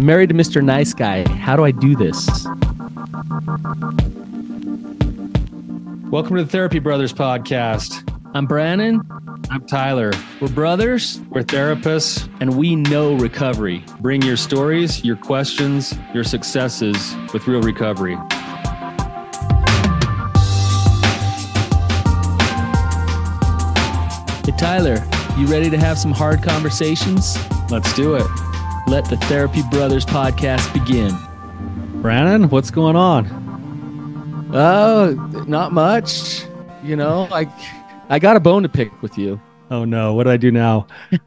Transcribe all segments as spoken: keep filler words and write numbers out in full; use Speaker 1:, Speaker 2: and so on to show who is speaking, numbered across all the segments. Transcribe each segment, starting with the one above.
Speaker 1: I'm married to Mister Nice Guy. How do I do this?
Speaker 2: Welcome to the Therapy Brothers podcast.
Speaker 1: I'm Brandon.
Speaker 2: I'm Tyler.
Speaker 1: We're brothers,
Speaker 2: We're therapists.
Speaker 1: and we know recovery.
Speaker 2: Bring your stories, your questions, your successes with real recovery.
Speaker 1: Hey, Tyler, you ready to have some hard conversations?
Speaker 2: Let's do it.
Speaker 1: Let the Therapy Brothers podcast begin.
Speaker 2: Brandon, what's going on?
Speaker 1: Oh, not much. You know, I, I got a bone to pick with you.
Speaker 2: Oh no, what do I do now?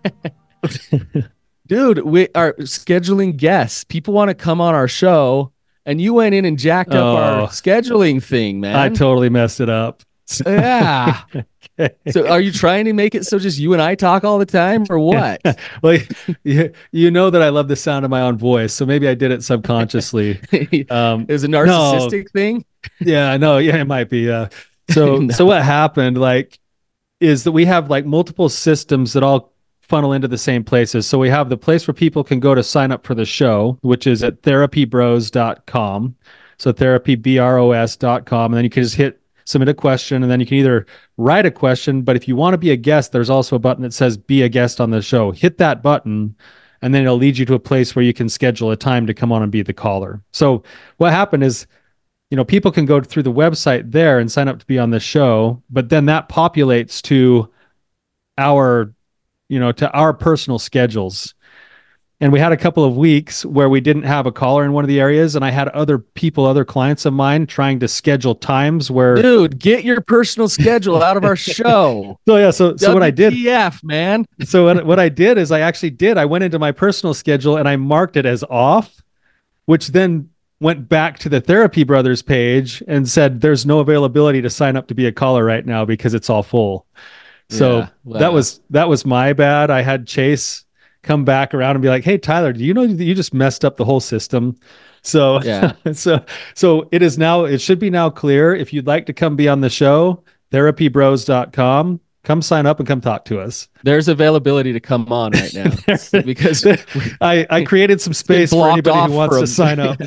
Speaker 1: Dude, we are scheduling guests. People want to come on our show, and you went in and jacked up
Speaker 2: Oh.
Speaker 1: our scheduling thing, man.
Speaker 2: I totally messed it up.
Speaker 1: Yeah.
Speaker 2: Okay.
Speaker 1: So are you trying to make it so just you and I talk all the time or what?
Speaker 2: Well, you, you know that I love the sound of my own voice, so maybe I did it subconsciously. Um,
Speaker 1: It was a narcissistic thing?
Speaker 2: yeah, no, yeah, it might be. Uh, so,
Speaker 1: No.
Speaker 2: so what happened, like, is that we have like multiple systems that all funnel into the same places. So we have the place where people can go to sign up for the show, which is at therapy bros dot com. So therapy bros dot com, and then you can just hit submit a question, and then you can either write a question, but if you want to be a guest, there's also a button that says be a guest on the show. Hit that button, and then it'll lead you to a place where you can schedule a time to come on and be the caller. So what happened is, you know, people can go through the website there and sign up to be on the show, but then that populates to our, you know, to our personal schedules. And we had a couple of weeks where we didn't have a caller in one of the areas, and I had other people, other clients of mine trying to schedule times where.
Speaker 1: Dude, get your personal schedule out of our show.
Speaker 2: So yeah, so so what I did,
Speaker 1: W T F, man.
Speaker 2: so what, what I did is I actually did, I went into my personal schedule and I marked it as off, which then went back to the Therapy Brothers page and said, there's no availability to sign up to be a caller right now because it's all full. So
Speaker 1: Yeah, wow.
Speaker 2: that was, that was my bad. I had Chase come back around and be like, hey, Tyler, do you know that you just messed up the whole system? So,
Speaker 1: Yeah.
Speaker 2: so, so it is now, it should be now clear. If you'd like to come be on the show, therapy bros dot com, come sign up and come talk to us.
Speaker 1: There's availability to come on right now because
Speaker 2: I, I created some space for
Speaker 1: blocked
Speaker 2: anybody
Speaker 1: off
Speaker 2: who wants
Speaker 1: from-
Speaker 2: to sign up.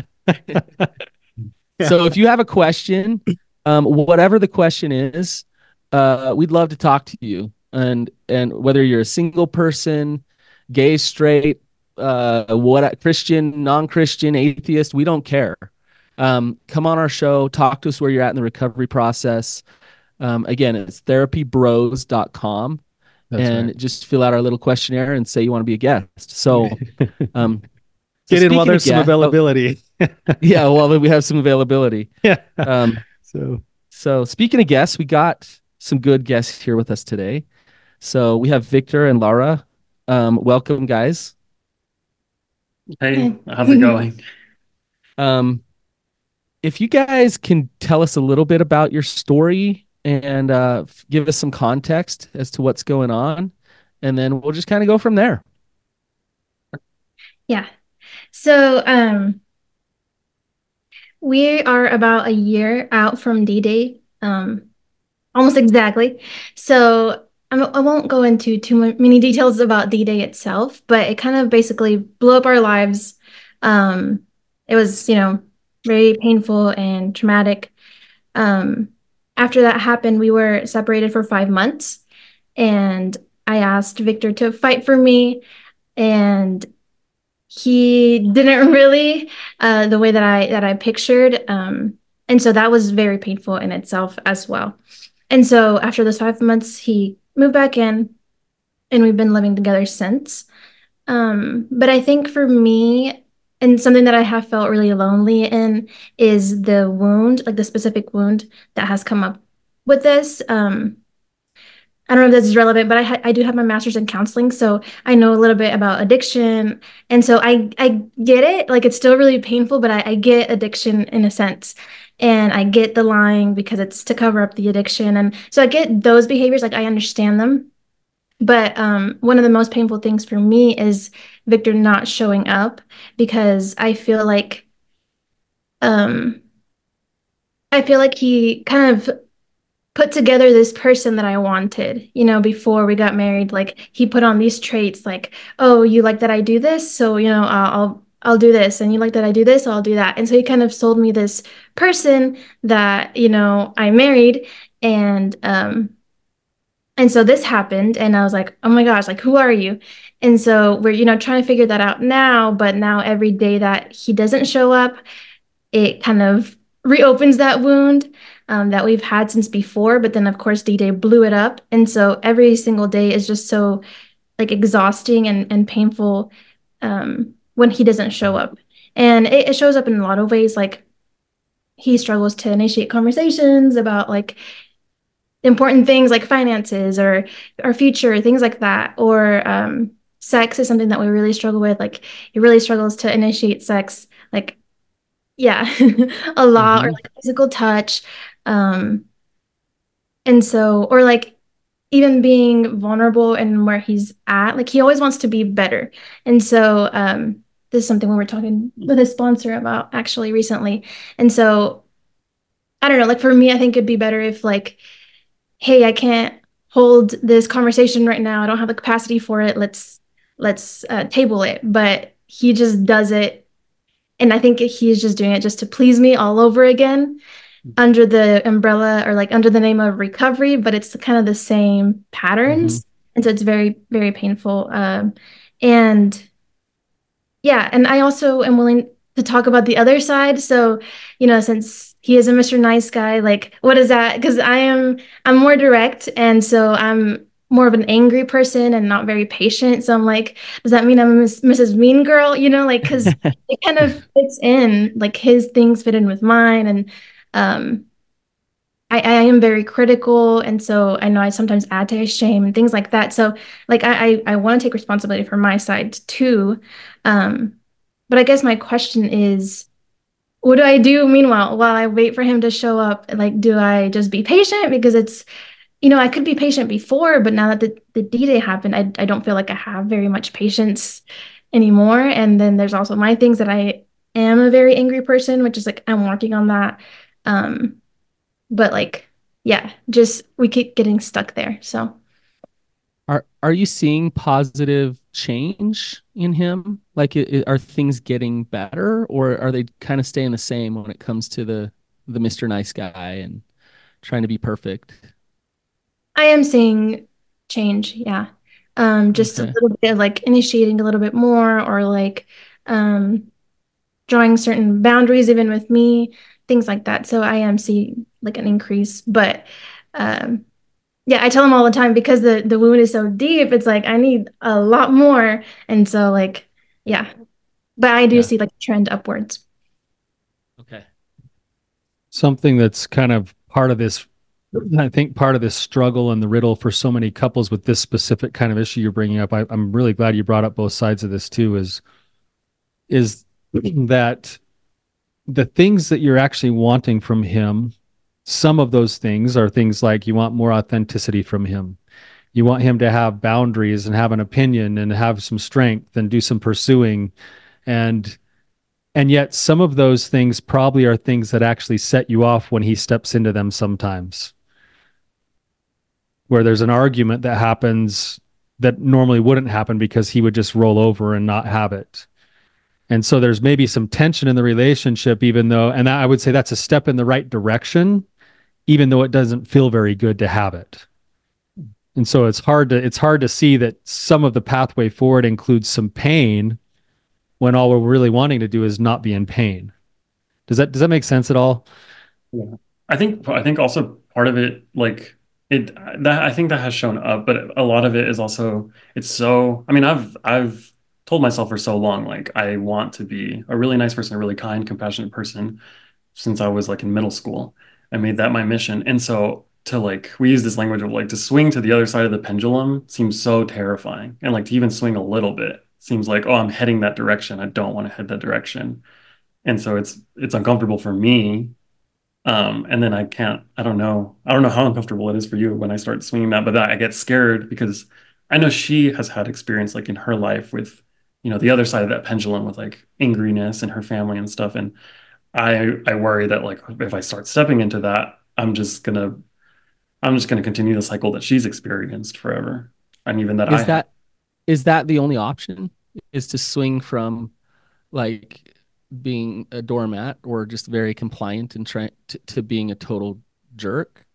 Speaker 1: So if you have a question, um, whatever the question is, uh, we'd love to talk to you. And and whether you're a single person, gay, straight, uh, what Christian, non-Christian, atheist, we don't care. Um, come on our show, talk to us where you're at in the recovery process. Um, again, it's therapy bros dot com, and
Speaker 2: right.
Speaker 1: just fill out our little questionnaire and say you want to be a guest. So, um, so
Speaker 2: Get in while
Speaker 1: speaking
Speaker 2: there's
Speaker 1: of
Speaker 2: some
Speaker 1: guest-
Speaker 2: availability.
Speaker 1: yeah, well, we have some availability.
Speaker 2: Yeah.
Speaker 1: Um,
Speaker 2: So
Speaker 1: so speaking of guests, we got some good guests here with us today. So we have Victor and Laura. Um, welcome, guys.
Speaker 3: Hey, how's it going?
Speaker 1: Um, if you guys can tell us a little bit about your story and uh, f- give us some context as to what's going on, and then we'll just kind of go from there.
Speaker 4: Yeah. So, um, we are about a year out from D-Day, um, almost exactly. So I'm, I won't go into too mu- many details about D-Day itself, but it kind of basically blew up our lives. Um, it was, you know, very painful and traumatic. Um, after that happened, we were separated for five months, and I asked Victor to fight for me, and he didn't really uh, the way that I that I pictured. Um, and so that was very painful in itself as well. And so after those five months, he moved back in, and we've been living together since. Um, but I think for me, and something that I have felt really lonely in is the wound, like the specific wound that has come up with this. Um, I don't know if this is relevant, but I ha I do have my master's in counseling, so I know a little bit about addiction. And so I I get it. Like, it's still really painful, but I, I get addiction in a sense. And I get the lying because it's to cover up the addiction. And so I get those behaviors, like I understand them. But um, one of the most painful things for me is Victor not showing up, because I feel like um I feel like he kind of put together this person that I wanted, you know, before we got married. Like, he put on these traits like, oh, you like that I do this, so, you know, I'll I'll do this, and you like that I do this, I'll do that. And so he kind of sold me this person that, you know, I married, and um and so this happened, and I was like, oh my gosh, like, who are you? And so we're, you know, trying to figure that out now, but now every day that he doesn't show up, it kind of reopens that wound um, that we've had since before. But then, of course, D-Day blew it up. And so every single day is just so like exhausting and, and painful um, when he doesn't show up. And it, it shows up in a lot of ways. Like he struggles to initiate conversations about like important things like finances or our future, things like that. Or um, sex is something that we really struggle with. Like he really struggles to initiate sex. Like yeah, a lot, or
Speaker 1: Mhm.
Speaker 4: like physical touch. Um, and so, or like even being vulnerable and where he's at, like he always wants to be better. And so, um, this is something we were talking with a sponsor about actually recently. And so, I don't know, like for me, I think it'd be better if like, hey, I can't hold this conversation right now. I don't have the capacity for it. Let's let's uh, table it. But he just does it, and I think he's just doing it just to please me all over again under the umbrella or like under the name of recovery, but it's kind of the same
Speaker 1: Mhm.
Speaker 4: patterns. And so it's very, very painful. Um, and yeah, and I also am willing to talk about the other side. So, you know, since he is a mister Nice Guy, like what is that? Because I am I'm more direct, and so I'm more of an angry person and not very patient. So I'm like, does that mean I'm a Miss, Missus Mean Girl? You know, like because it kind of fits in, like his things fit in with mine, and um I, I am very critical, and so I know I sometimes add to his shame and things like that. So like I I, I want to take responsibility for my side too. Um, but I guess my question is, what do I do meanwhile while I wait for him to show up? Like, do I just be patient? Because it's, you know, I could be patient before, but now that the, the D-Day happened, I, I don't feel like I have very much patience anymore. And then there's also my things that I am a very angry person, which is like I'm working on that. Um, but like, yeah, just we keep getting stuck there. So
Speaker 1: Are are you seeing positive change in him? Like, i- i- are things getting better, or are they kind of staying the same when it comes to the the mister Nice Guy and trying to be perfect?
Speaker 4: I am seeing change, yeah. Um, just a
Speaker 1: Okay.
Speaker 4: little bit of like initiating a little bit more, or like um drawing certain boundaries even with me, things like that. So I am seeing like an increase, but um yeah, I tell him all the time because the the wound is so deep, it's like I need a lot more. And so like yeah, but I do
Speaker 1: Yeah.
Speaker 4: see like a trend upwards.
Speaker 1: Okay.
Speaker 2: Something that's kind of part of this, I think part of this struggle and the riddle for so many couples with this specific kind of issue you're bringing up. I, I'm really glad you brought up both sides of this too. Is is that the things that you're actually wanting from him? Some of those things are things like you want more authenticity from him. You want him to have boundaries and have an opinion and have some strength and do some pursuing, and and yet some of those things probably are things that actually set you off when he steps into them sometimes, where there's an argument that happens that normally wouldn't happen because he would just roll over and not have it. And so there's maybe some tension in the relationship, even though, and I would say that's a step in the right direction, even though it doesn't feel very good to have it. And so it's hard to it's hard to see that some of the pathway forward includes some pain when all we're really wanting to do is not be in pain. Does that does that make sense at all?
Speaker 3: Yeah. I think I think also part of it, like it that I think that has shown up, but a lot of it is also it's so I mean, I've I've told myself for so long, like I want to be a really nice person, a really kind, compassionate person since I was like in middle school. I made that my mission. And so to like we use this language of like to swing to the other side of the pendulum seems so terrifying. And like to even swing a little bit seems like, oh, I'm heading that direction. I don't want to head that direction. And so it's it's uncomfortable for me, um, and then I can't, I don't know, I don't know how uncomfortable it is for you when I start swinging that, but that I get scared because I know she has had experience like in her life with, you know, the other side of that pendulum with like angriness and her family and stuff. And I, I worry that like if I start stepping into that, I'm just gonna, I'm just gonna continue the cycle that she's experienced forever. And even that I
Speaker 1: Is
Speaker 3: have.
Speaker 1: that is that the only option? Is to swing from like being a doormat or just very compliant and trying to, to being a total jerk?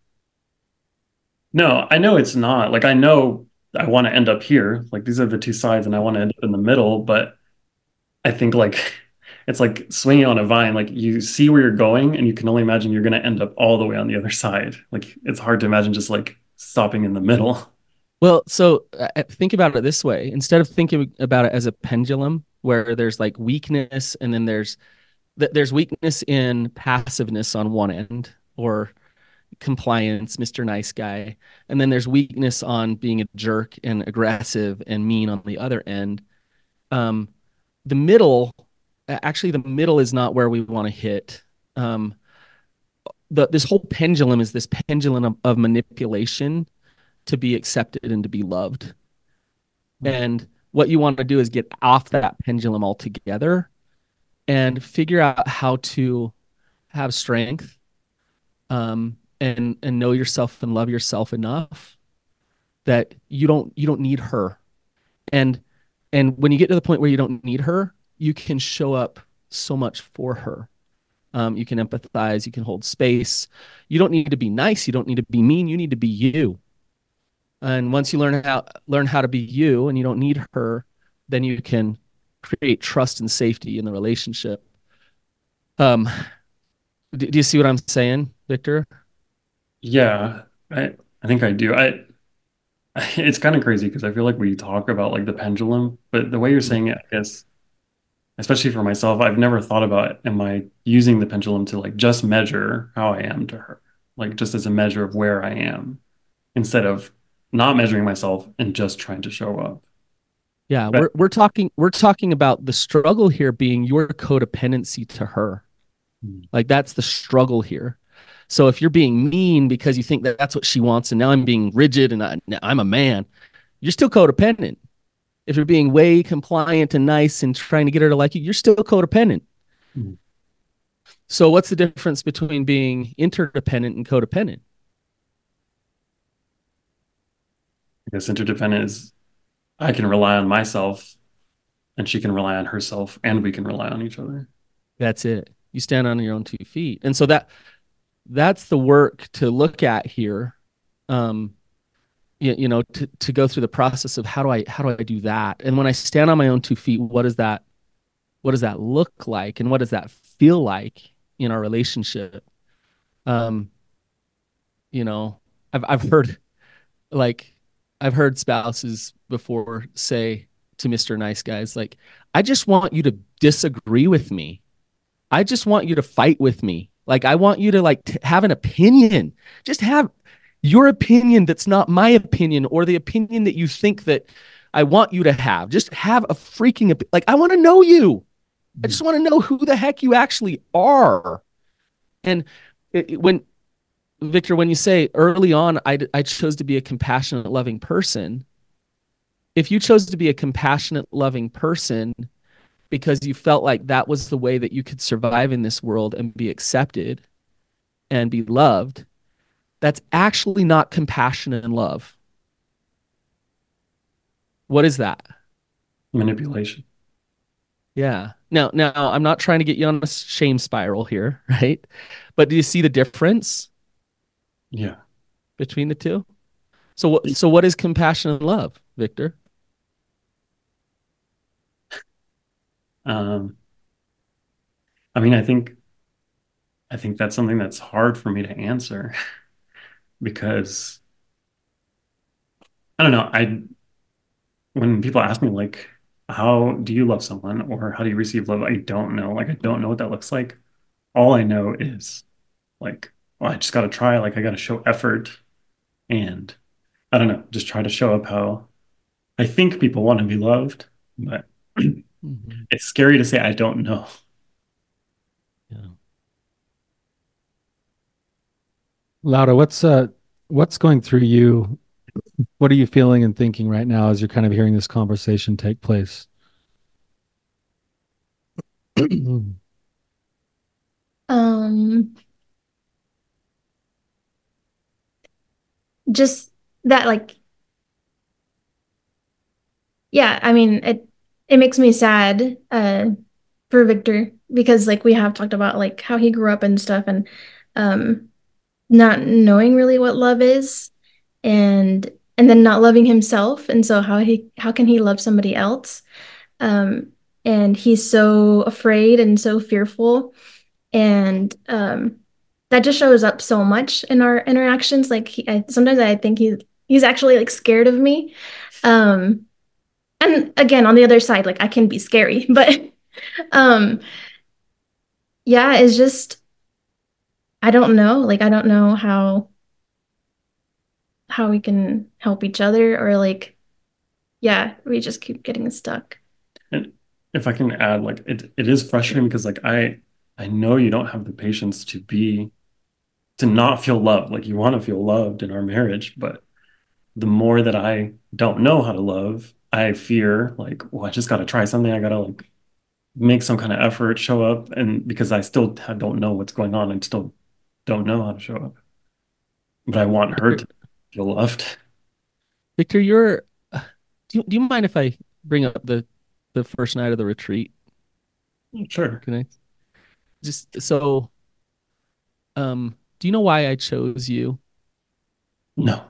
Speaker 3: No, I know it's not. Like I know I want to end up here. Like these are the two sides, and I want to end up in the middle. But I think like it's like swinging on a vine. Like you see where you're going, and you can only imagine you're going to end up all the way on the other side. Like it's hard to imagine just like stopping in the middle.
Speaker 1: Well, so uh, think about it this way. Instead of thinking about it as a pendulum where there's like weakness and then there's th- there's weakness in passiveness on one end or compliance, Mister Nice Guy, and then there's weakness on being a jerk and aggressive and mean on the other end. Um, the middle, actually, the middle is not where we want to hit. Um, the, this whole pendulum is this pendulum of, of manipulation to be accepted and to be loved. And what you want to do is get off that pendulum altogether and figure out how to have strength, um, and and know yourself and love yourself enough that you don't you don't need her. And and when you get to the point where you don't need her, you can show up so much for her. Um, you can empathize, you can hold space. You don't need to be nice, you don't need to be mean, you need to be you. And once you learn how learn how to be you and you don't need her, then you can create trust and safety in the relationship. Um, do, do you see what I'm saying, Victor?
Speaker 3: Yeah, I I think I do. I it's kind of crazy because I feel like we talk about like the pendulum, but the way you're saying it, I guess, especially for myself, I've never thought about am I using the pendulum to like just measure how I am to her, like just as a measure of where I am, instead of not measuring myself and just trying to show up.
Speaker 1: Yeah,
Speaker 3: But
Speaker 1: we're we're talking we're talking about the struggle here being your codependency to her. Like that's the struggle here. So if you're being mean because you think that that's what she wants, and now I'm being rigid and I, I'm a man, you're still codependent. If you're being way compliant and nice and trying to get her to like you, you're still codependent.
Speaker 3: Mhm.
Speaker 1: So what's the difference between being interdependent and codependent?
Speaker 3: I guess interdependent is I can rely on myself and she can rely on herself and we can rely on each other.
Speaker 1: That's it. You stand on your own two feet. And so that that's the work to look at here. Um, you, you know, to, to go through the process of how do I how do I do that? And when I stand on my own two feet, what does that what does that look like? And what does that feel like in our relationship? Um, you know, I've I've heard like I've heard spouses before say to Mister Nice Guys, like, I just want you to disagree with me. I just want you to fight with me. Like, I want you to like t- have an opinion. Just have your opinion that's not my opinion or the opinion that you think that I want you to have. Just have a freaking op- like I want to know you. I just want to know who the heck you actually are. And it, it- when Victor, when you say early on, I, I chose to be a compassionate, loving person. If you chose to be a compassionate, loving person because you felt like that was the way that you could survive in this world and be accepted and be loved, that's actually not compassion and love. What is that?
Speaker 3: Manipulation.
Speaker 1: Yeah. Now, now I'm not trying to get you on a shame spiral here, right? But do you see the difference
Speaker 3: Yeah.
Speaker 1: between the two? So what so what is compassion and love, Victor?
Speaker 3: Um, I mean, I think I think that's something that's hard for me to answer because I don't know. I when people ask me like, how do you love someone or how do you receive love? I don't know. Like, I don't know what that looks like. All I know is like, well, I just got to try. Like, I got to show effort and I don't know, just try to show up how I think people want to be loved, but
Speaker 1: Mm-hmm.
Speaker 3: it's scary to say I don't know.
Speaker 1: Yeah.
Speaker 2: Laura, what's uh what's going through you? What are you feeling and thinking right now as you're kind of hearing this conversation take place?
Speaker 4: Um, just that, like, yeah, I mean, it it makes me sad, uh, for Victor because like we have talked about like how he grew up and stuff and um not knowing really what love is and and then not loving himself and so how he how can he love somebody else um and he's so afraid and so fearful and um that just shows up so much in our interactions like he, I, sometimes I think he he's actually like scared of me um and again on the other side like I can be scary but um yeah it's just I don't know like I don't know how how we can help each other or like yeah we just keep getting stuck.
Speaker 3: And if I can add, like it, it is frustrating because like I I know you don't have the patience to be to not feel loved. Like you want to feel loved in our marriage, but the more that I don't know how to love, I fear like, well, I just got to try something. I got to like make some kind of effort, show up, and because I still ha- don't know what's going on, I still don't know how to show up. But I want her
Speaker 1: Victor,
Speaker 3: to feel loved.
Speaker 1: Victor, you're. uh, Do you, do you mind if I bring up the the first night of the retreat?
Speaker 3: Sure.
Speaker 1: Can I just so um do you know why I chose you?
Speaker 3: No.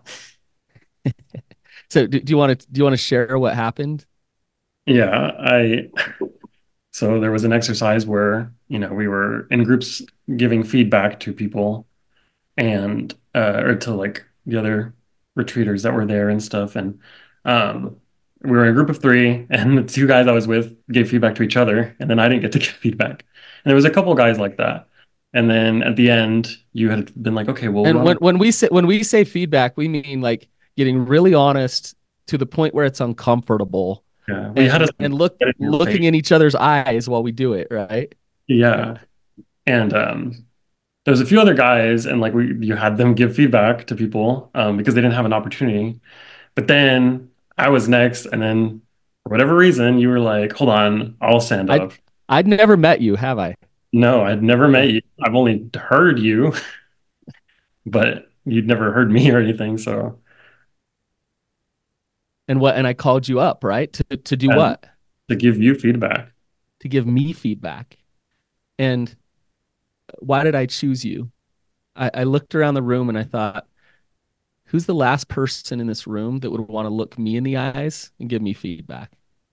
Speaker 1: So do, do you want to do you want to share what happened?
Speaker 3: Yeah, I so there was an exercise where, you know, we were in groups giving feedback to people and uh or to like the other retreaters that were there and stuff. And um we were in a group of three and the two guys I was with gave feedback to each other and then I didn't get to give feedback. And there was a couple guys like that. And then at the end you had been like, okay, we'll
Speaker 1: And when
Speaker 3: run.
Speaker 1: when we say when we say feedback, we mean like getting really honest to the point where it's uncomfortable
Speaker 3: Yeah, we had
Speaker 1: and
Speaker 3: us
Speaker 1: and look
Speaker 3: get in your face.
Speaker 1: looking in each other's eyes while we do it, right?
Speaker 3: Yeah. And um there's a few other guys and like we you had them give feedback to people um because they didn't have an opportunity. But then I was next, and then for whatever reason, you were like, hold on, I'll stand
Speaker 1: I'd
Speaker 3: up.
Speaker 1: I'd never met you, have I?
Speaker 3: No, I'd never
Speaker 1: Yeah.
Speaker 3: met you. I've only heard you, but you'd never heard me or anything. So,
Speaker 1: And what and I called you up, right? To to do
Speaker 3: and
Speaker 1: what?
Speaker 3: to give you feedback,
Speaker 1: To give me feedback. And why did I choose you? I, I looked around the room and I thought, who's the last person in this room that would want to look me in the eyes and give me feedback?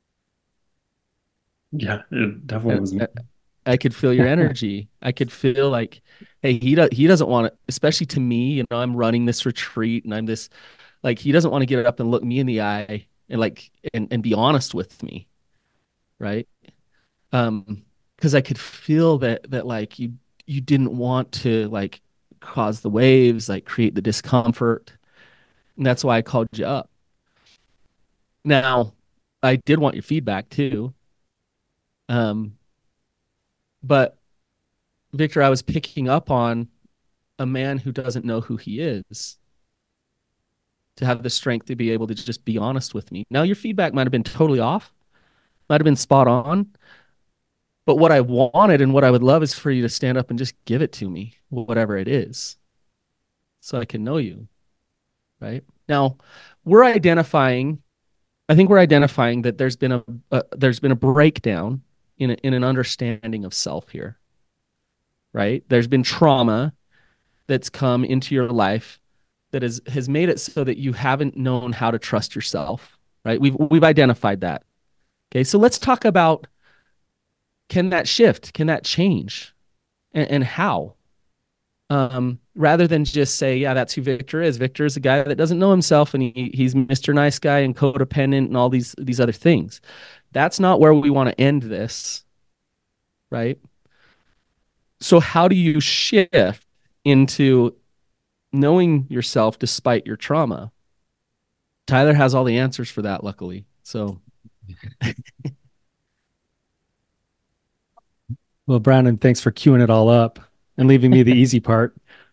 Speaker 3: yeah, it definitely
Speaker 1: And
Speaker 3: was me.
Speaker 1: uh, I could feel your energy. I could feel like, hey, he do, he doesn't want to, especially to me, you know, I'm running this retreat and I'm this, like, he doesn't want to get up and look me in the eye and like, and, and be honest with me. Right. Um, because I could feel that, that like you, you didn't want to like cause the waves, like create the discomfort. And that's why I called you up. Now, I did want your feedback too. Um, but Victor, I was picking up on a man who doesn't know who he is to have the strength to be able to just be honest with me. Now, your feedback might have been totally off, might have been spot on, but what I wanted and what I would love is for you to stand up and just give it to me, whatever it is, so I can know you, right? Now, we're identifying, I think we're identifying that there's been a, a there's been a breakdown in a, in an understanding of self here, right? There's been trauma that's come into your life that has has made it so that you haven't known how to trust yourself, right? We've we've identified that. Okay, so let's talk about, can that shift? Can that change? And, and how? Um, rather than just say, yeah, that's who Victor is. Victor is a guy that doesn't know himself and he, he's Mister Nice Guy and codependent and all these these other things. That's not where we want to end this, right? So how do you shift into knowing yourself despite your trauma? Tyler has all the answers for that, luckily. So,
Speaker 2: Well, Brandon, thanks for queuing it all up and leaving me the easy part.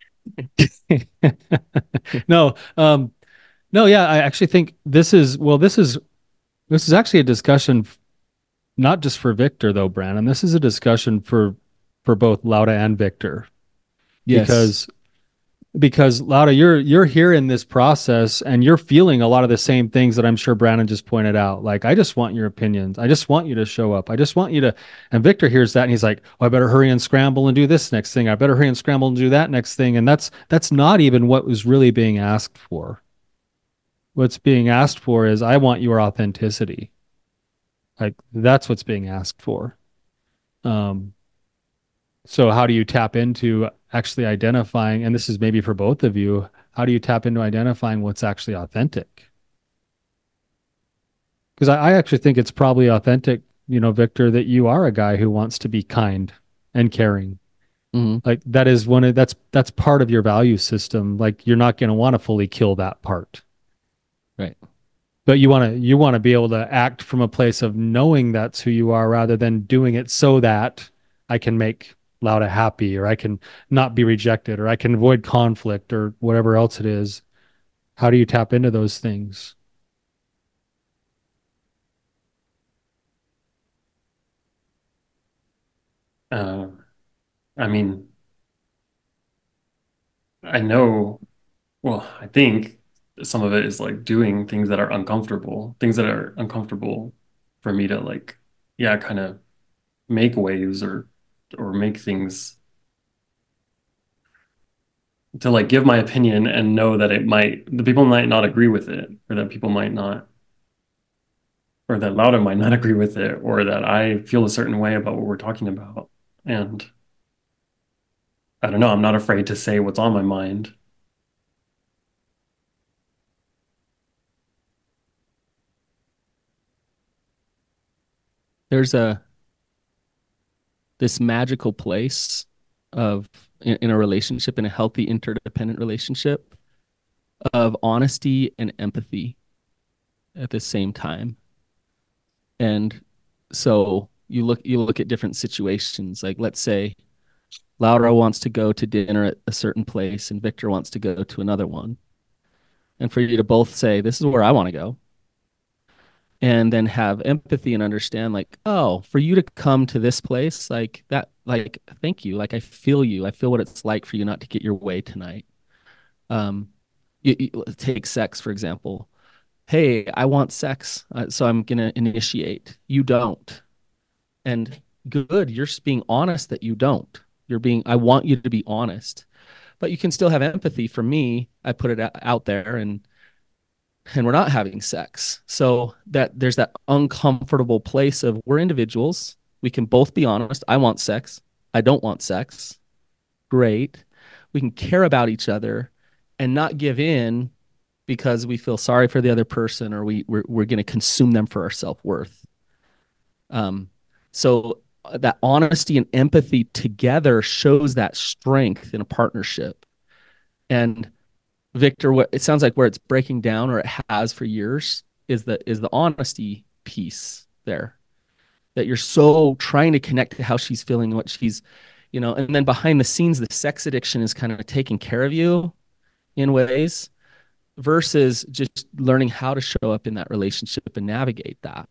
Speaker 2: No, um, no, yeah, I actually think this is, well, this is this is actually a discussion f- not just for Victor though, Brandon. This is a discussion for for both Lauda and Victor
Speaker 1: yes.
Speaker 2: because because Laura, you're you're here in this process and you're feeling a lot of the same things that I'm sure Brandon just pointed out. Like, I just want your opinions. I just want you to show up. I just want you to. And Victor hears that and he's like, "Oh, I better hurry and scramble and do this next thing. I better hurry and scramble and do that next thing." And that's that's not even what was really being asked for. What's being asked for is, I want your authenticity. Like, that's what's being asked for. Um, so how do you tap into actually identifying, and this is maybe for both of you, how do you tap into identifying what's actually authentic? Because I, I actually think it's probably authentic, you know, Victor, that you are a guy who wants to be kind and caring.
Speaker 1: Mm-hmm.
Speaker 2: Like, that is one of, that's, that's part of your value system. Like, you're not going to want to fully kill that part.
Speaker 1: Right.
Speaker 2: But you want to, you want to be able to act from a place of knowing that's who you are, rather than doing it so that I can make Lauda happy, or I can not be rejected, or I can avoid conflict, or whatever else it is. How do you tap into those things?
Speaker 3: Uh, I mean, I know, well, I think some of it is like doing things that are uncomfortable, things that are uncomfortable for me to like, yeah, kind of make waves or or make things to like give my opinion and know that it might, the people might not agree with it, or that people might not, or that Lauda might not agree with it, or that I feel a certain way about what we're talking about. And I don't know, I'm not afraid to say what's on my mind.
Speaker 1: There's a this magical place of in, in a relationship, in a healthy interdependent relationship, of honesty and empathy at the same time. And so you look you look at different situations. Like, let's say Laura wants to go to dinner at a certain place and Victor wants to go to another one. And for you to both say, this is where I want to go. And then have empathy and understand, like, oh, for you to come to this place, like that, like, thank you. Like, I feel you. I feel what it's like for you not to get your way tonight. Um, you, you, take sex, for example. Hey, I want sex, uh, so I'm going to initiate. You don't. And good, you're just being honest that you don't. You're being, I want you to be honest. But you can still have empathy. For me, I put it out there, and and we're not having sex. So that there's that uncomfortable place of, we're individuals. We can both be honest. I want sex. I don't want sex. Great. We can care about each other and not give in because we feel sorry for the other person, or we we're, we're going to consume them for our self-worth. Um, so that honesty and empathy together shows that strength in a partnership. And Victor, what it sounds like where it's breaking down, or it has for years, is the is the honesty piece there. That you're so trying to connect to how she's feeling, what she's, you know, and then behind the scenes, the sex addiction is kind of taking care of you in ways, versus just learning how to show up in that relationship and navigate that.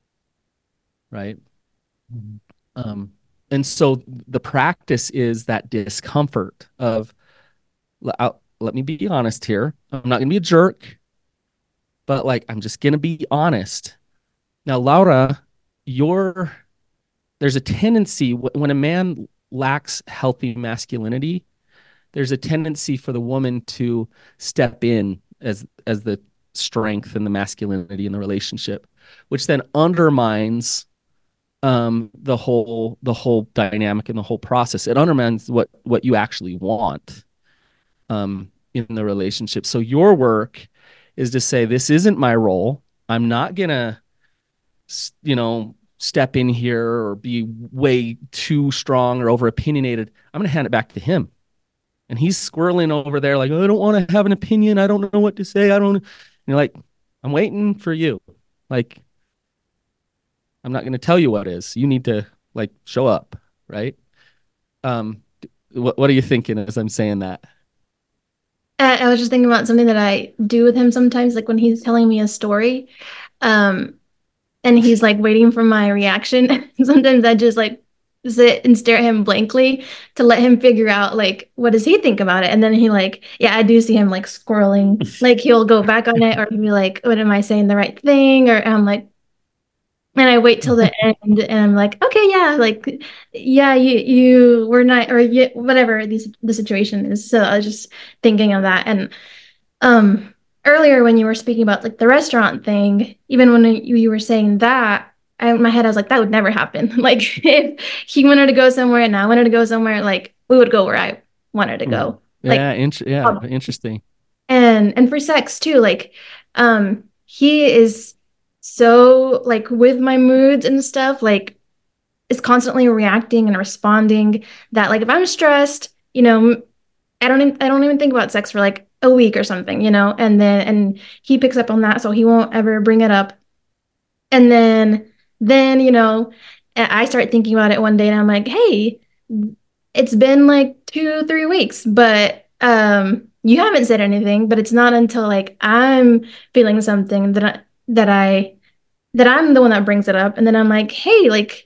Speaker 1: Right. Mm-hmm. Um, and so the practice is that discomfort of, I'll, let me be honest here. I'm not going to be a jerk, but like, I'm just going to be honest. Now, Laura, you're, there's a tendency when a man lacks healthy masculinity, there's a tendency for the woman to step in as, as the strength and the masculinity in the relationship, which then undermines um, the whole, the whole dynamic and the whole process. It undermines what, what you actually want. Um, in the relationship. So your work is to say, this isn't my role. I'm not gonna, you know, step in here or be way too strong or over opinionated. I'm gonna hand it back to him. And he's squirreling over there like, oh, I don't want to have an opinion. I don't know what to say. I don't. And you're like, I'm waiting for you. Like, I'm not gonna tell you what is. You need to like show up, right? Um, what what are you thinking as I'm saying that?
Speaker 4: I, I was just thinking about something that I do with him sometimes, like when he's telling me a story, um, and he's like waiting for my reaction. Sometimes I just like sit and stare at him blankly to let him figure out like what does he think about it. And then he like, yeah, I do see him like squirreling. Like he'll go back on it or he'll be like, what am I saying the right thing? Or I'm like, and I wait till the end and I'm like, okay, yeah, like yeah, you you were not or you, whatever these the situation is. So I was just thinking of that. And um earlier when you were speaking about like the restaurant thing, even when you, you were saying that, I, in my head I was like, that would never happen. Like if he wanted to go somewhere and I wanted to go somewhere, like we would go where I wanted to go. Like
Speaker 1: Yeah, int- yeah,
Speaker 4: um,
Speaker 1: interesting.
Speaker 4: and and for sex too, like um he is so like with my moods and stuff, like is constantly reacting and responding that like if I'm stressed, you know, I don't even, I don't even think about sex for like a week or something, you know, and then and he picks up on that, so he won't ever bring it up. And then then you know, I start thinking about it one day, and I'm like, hey, it's been like two three weeks, but um, you haven't said anything. But it's not until like I'm feeling something that I, that I that I'm the one that brings it up, and then I'm like, hey, like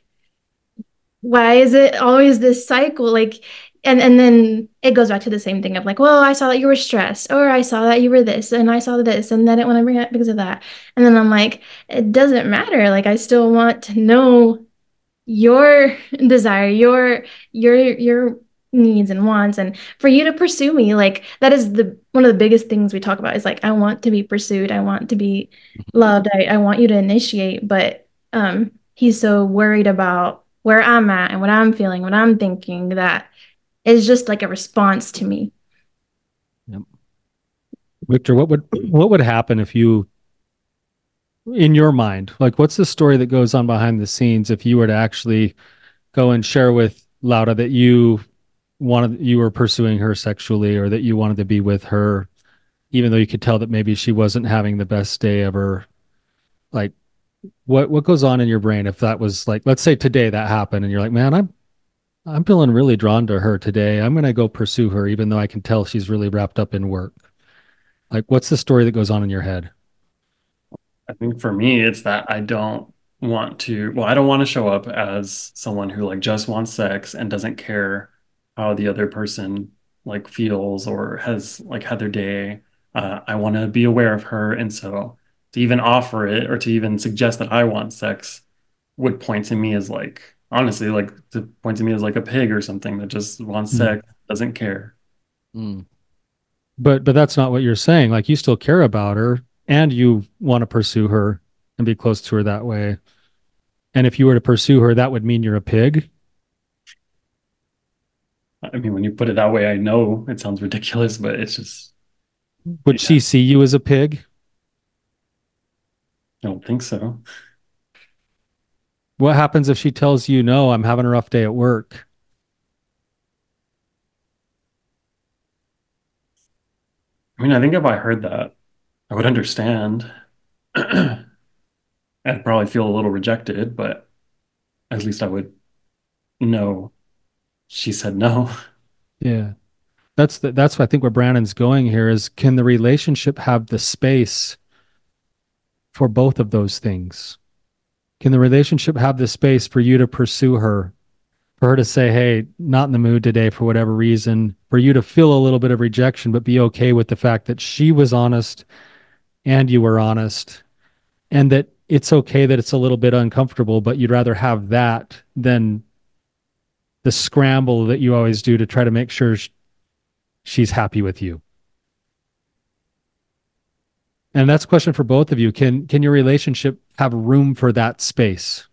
Speaker 4: why is it always this cycle like and and then it goes back to the same thing of like well I saw that you were stressed or I saw that you were this and I saw this and then I didn't want to bring it up because of that and then I'm like it doesn't matter like I still want to know your desire your your your needs and wants and for you to pursue me like that is the one of the biggest things we talk about is like I want to be pursued I want to be loved I, I want you to initiate but um he's so worried about where I'm at and what I'm feeling what I'm thinking that is just like a response to me.
Speaker 1: Yep.
Speaker 2: Victor, what would what would happen if you, in your mind, like what's the story that goes on behind the scenes if you were to actually go and share with Lauda that you wanted you were pursuing her sexually or that you wanted to be with her, even though you could tell that maybe she wasn't having the best day ever? Like what what goes on in your brain if that was like, let's say today that happened and you're like, man, I'm I'm feeling really drawn to her today. I'm gonna go pursue her, even though I can tell she's really wrapped up in work. Like, what's the story that goes on in your head?
Speaker 3: I think for me, it's that I don't want to, well, I don't want to show up as someone who like just wants sex and doesn't care how the other person like feels or has like had their day. Uh, I want to be aware of her. And so to even offer it or to even suggest that I want sex would point to me as like, honestly, like to point to me as like a pig or something that just wants
Speaker 2: Mm.
Speaker 3: sex, doesn't care.
Speaker 1: Mm.
Speaker 2: But but that's not what you're saying. Like you still care about her and you want to pursue her and be close to her that way. And if you were to pursue her, that would mean you're a pig.
Speaker 3: I mean, when you put it that way, I know it sounds ridiculous, but it's just,
Speaker 2: Would
Speaker 3: yeah,
Speaker 2: she see you as a pig?
Speaker 3: I don't think so.
Speaker 2: What happens if she tells you, no, I'm having a rough day at work?
Speaker 3: I mean, I think if I heard that, I would understand. I'd probably feel a little rejected, but at least I would know she said no.
Speaker 2: Yeah. That's the, that's what I think where Brandon's going here is, can the relationship have the space for both of those things? Can the relationship have the space for you to pursue her, for her to say, hey, not in the mood today for whatever reason, for you to feel a little bit of rejection, but be okay with the fact that she was honest and you were honest, and that it's okay that it's a little bit uncomfortable, but you'd rather have that than the scramble that you always do to try to make sure sh- she's happy with you. And that's a question for both of you. Can can your relationship have room for that space?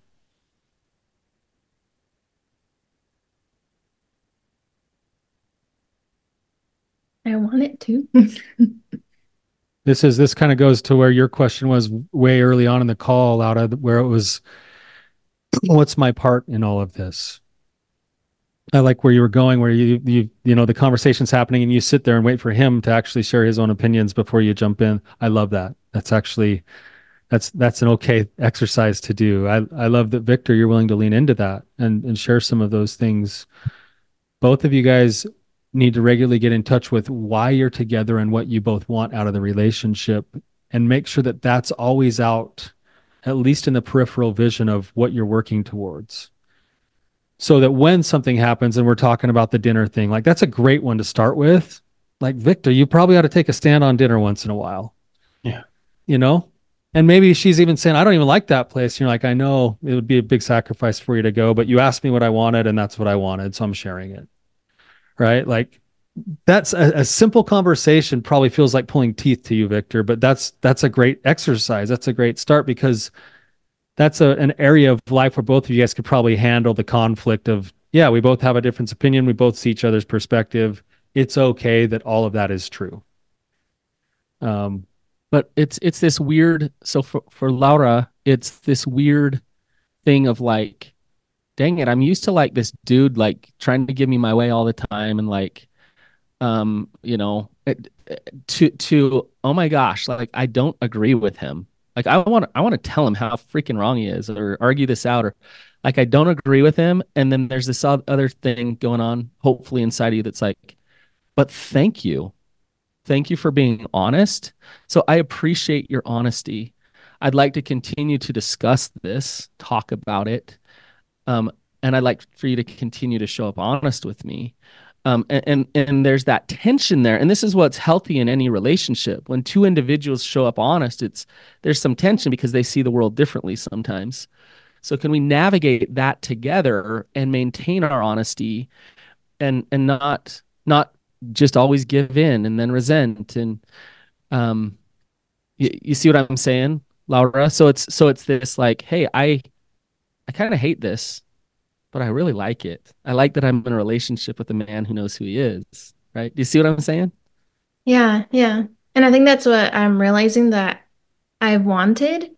Speaker 4: I want it to.
Speaker 2: This is this kind of goes to where your question was way early on in the call, out of where it was, what's my part in all of this? I like where you were going, where you you you know the conversation's happening and you sit there and wait for him to actually share his own opinions before you jump in. I love that. That's actually that's that's an okay exercise to do. I I love that, Victor, you're willing to lean into that and and share some of those things. Both of you guys need to regularly get in touch with why you're together and what you both want out of the relationship, and make sure that that's always out, at least in the peripheral vision of what you're working towards. so that when something happens and we're talking about the dinner thing, like that's a great one to start with. Like, Victor, you probably ought to take a stand on dinner once in a while.
Speaker 3: Yeah.
Speaker 2: You know? And maybe she's even saying, I don't even like that place. And you're like, I know it would be a big sacrifice for you to go, but you asked me what I wanted and that's what I wanted. So I'm sharing it. Right? Like that's a, a simple conversation probably feels like pulling teeth to you, Victor, but that's, that's a great exercise. That's a great start because that's a, an area of life where both of you guys could probably handle the conflict of, yeah, we both have a different opinion. We both see each other's perspective. It's okay that all of that is true. Um,
Speaker 1: But it's it's this weird. So for for Laura, it's this weird thing of like, dang it, I'm used to like this dude like trying to give me my way all the time and like, um, you know, it, to to oh my gosh, like I don't agree with him. Like I want I want to tell him how freaking wrong he is or argue this out or like I don't agree with him. And then there's this other thing going on, hopefully inside of you that's like, but thank you. Thank you for being honest. So I appreciate your honesty. I'd like to continue to discuss this, talk about it. Um, and I'd like for you to continue to show up honest with me. Um, and, and and there's that tension there. And this is what's healthy in any relationship. When two individuals show up honest, it's there's some tension because they see the world differently sometimes. So can we navigate that together and maintain our honesty and and not not just always give in and then resent and um you, you see what I'm saying, Laura? So it's so it's this like, hey, I I kind of hate this, but I really like it. I like that I'm in a relationship with a man who knows who he is, right? Do you see what I'm saying?
Speaker 4: Yeah, yeah. And I think that's what I'm realizing that I wanted.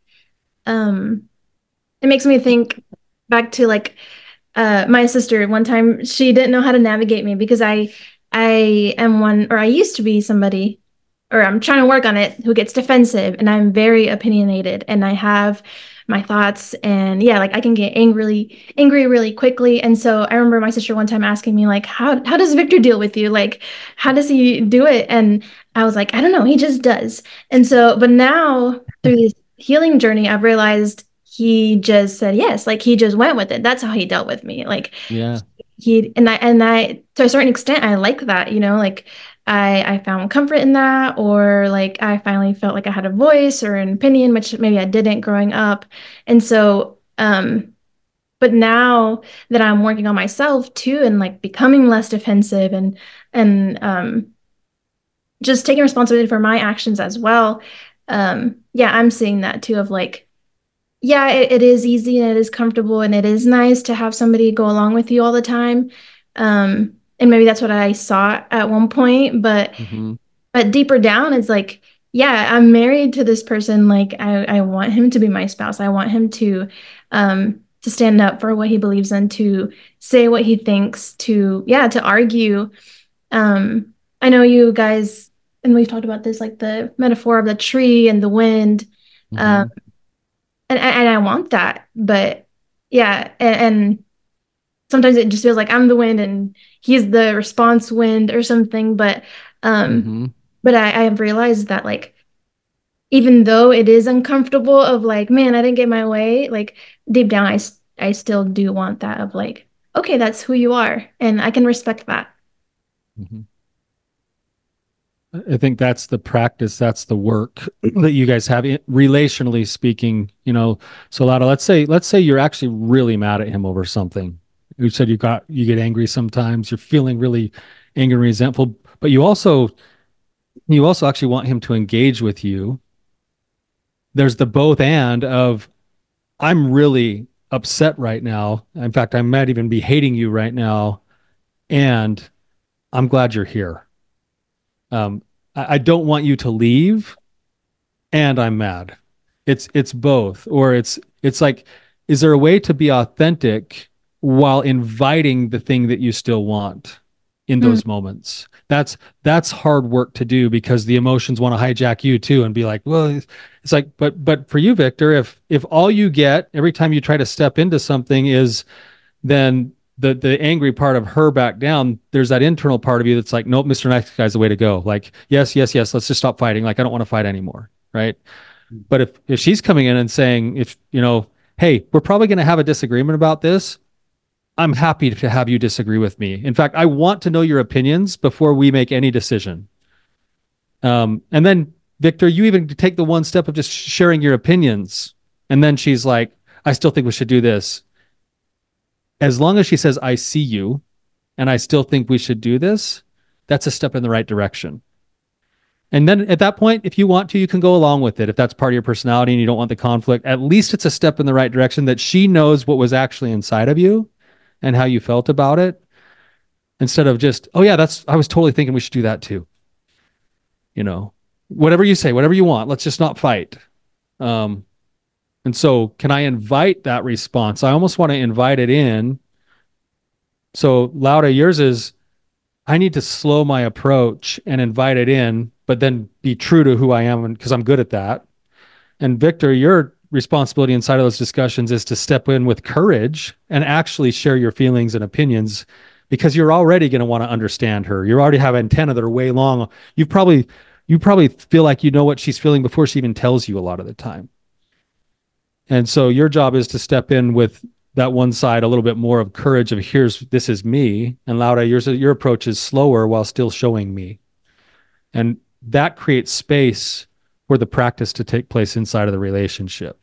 Speaker 4: Um, it makes me think back to like uh my sister one time. She didn't know how to navigate me because I I am one, or I used to be somebody, or I'm trying to work on it, who gets defensive, and I'm very opinionated and I have my thoughts, and yeah, like I can get angry angry really quickly. And so I remember my sister one time asking me like, how how does Victor deal with you? Like, how does he do it? And I was like, I don't know, he just does. And so, but now through this healing journey, I've realized he just said yes, like he just went with it. That's how he dealt with me. Like
Speaker 1: Yeah.
Speaker 4: he and I and I to a certain extent I like that, you know, like I I found comfort in that, or like I finally felt like I had a voice or an opinion, which maybe I didn't growing up. And so um but now that I'm working on myself too and like becoming less defensive and and um just taking responsibility for my actions as well. Um yeah, I'm seeing that too of like, yeah, it, it is easy and it is comfortable and it is nice to have somebody go along with you all the time. Um, and maybe that's what I saw at one point, but
Speaker 1: Mm-hmm.
Speaker 4: but deeper down, it's like, yeah, I'm married to this person. Like I, I want him to be my spouse. I want him to um to stand up for what he believes in, to say what he thinks, to yeah, to argue. Um, I know you guys, and we've talked about this, like the metaphor of the tree and the wind.
Speaker 1: Mm-hmm.
Speaker 4: Um, and and I want that, but yeah, and, and sometimes it just feels like I'm the wind and he's the response wind or something. But um,
Speaker 1: Mm-hmm.
Speaker 4: but I, I have realized that like even though it is uncomfortable, of like, man, I didn't get my way, like deep down, I s- I still do want that of like, okay, that's who you are, and I can respect that.
Speaker 1: Mm-hmm.
Speaker 2: I think that's the practice, that's the work that you guys have, relationally speaking. You know, so Lada, let's say let's say you're actually really mad at him over something. You said you got you get angry sometimes. You're feeling really angry and resentful, but you also you also actually want him to engage with you. There's the both and of, I'm really upset right now. In fact, I might even be hating you right now, and I'm glad you're here. Um, I, I don't want you to leave, and I'm mad. It's it's both, or it's it's like, is there a way to be authentic while inviting the thing that you still want in
Speaker 4: Mm,
Speaker 2: those moments? That's that's hard work to do because the emotions want to hijack you too and be like, well, it's like, but but for you, Victor, if if all you get every time you try to step into something is then the the angry part of her back down, there's that internal part of you that's like, nope, mister Nice Guy's the way to go. Like, yes, yes, yes, let's just stop fighting. Like, I don't want to fight anymore, right? But if if she's coming in and saying, if you know, hey, we're probably going to have a disagreement about this, I'm happy to have you disagree with me. In fact, I want to know your opinions before we make any decision. Um, and then, Victor, you even take the one step of just sharing your opinions. And then she's like, I still think we should do this. As long as she says, I see you, and I still think we should do this, that's a step in the right direction. And then at that point, if you want to, you can go along with it. If that's part of your personality and you don't want the conflict, at least it's a step in the right direction that she knows what was actually inside of you and how you felt about it, instead of just, oh yeah, that's, I was totally thinking we should do that too. You know, whatever you say, whatever you want, let's just not fight. Um, and so can I invite that response? I almost want to invite it in. So Laura, yours is, I need to slow my approach and invite it in, but then be true to who I am because I'm good at that. And Victor, your responsibility inside of those discussions is to step in with courage and actually share your feelings and opinions, because you're already going to want to understand her. You already have antenna that are way long. You probably, you probably feel like you know what she's feeling before she even tells you a lot of the time. And so your job is to step in with that one side, a little bit more of courage of here's, this is me. And Laura, yours, your approach is slower while still showing me. And that creates space for the practice to take place inside of the relationship.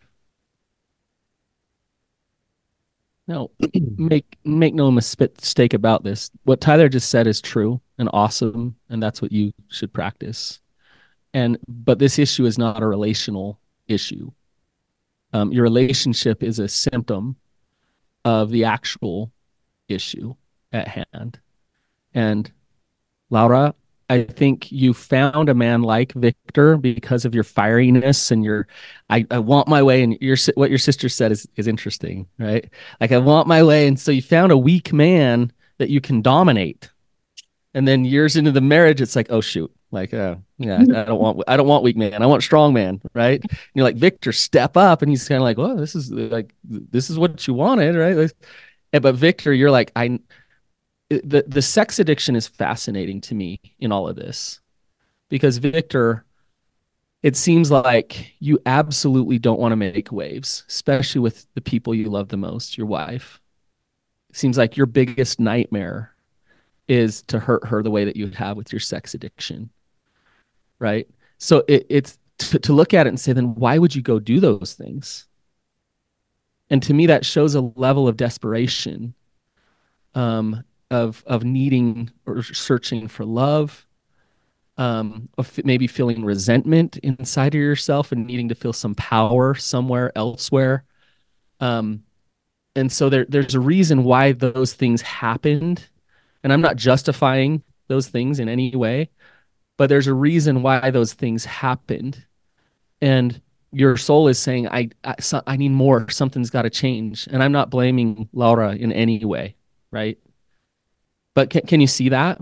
Speaker 1: No, make make no mistake about this. What Tyler just said is true and awesome, and that's what you should practice. And but this issue is not a relational issue. Um, your relationship is a symptom of the actual issue at hand. And Laura, I think you found a man like Victor because of your fieriness and your, I, I want my way. And your what your sister said is, is interesting, right? Like, I want my way. And so you found a weak man that you can dominate. And then years into the marriage, it's like, oh, shoot. Like, uh, yeah, I don't want, I don't want weak man. I want strong man, right? And you're like, Victor, step up. And he's kind of like, well, this is like, this is what you wanted, right? But Victor, you're like, I, the the sex addiction is fascinating to me in all of this, because Victor, it seems like you absolutely don't want to make waves, especially with the people you love the most, your wife. It seems like your biggest nightmare is to hurt her the way that you have with your sex addiction, right? So it, it's to, to look at it and say, then why would you go do those things? And to me, that shows a level of desperation, um, of of needing or searching for love, um, of maybe feeling resentment inside of yourself and needing to feel some power somewhere elsewhere. Um, and so there there's a reason why those things happened. And I'm not justifying those things in any way, but there's a reason why those things happened. And your soul is saying, I, I, so, I need more. Something's got to change. And I'm not blaming Laura in any way, right? But can, can you see that?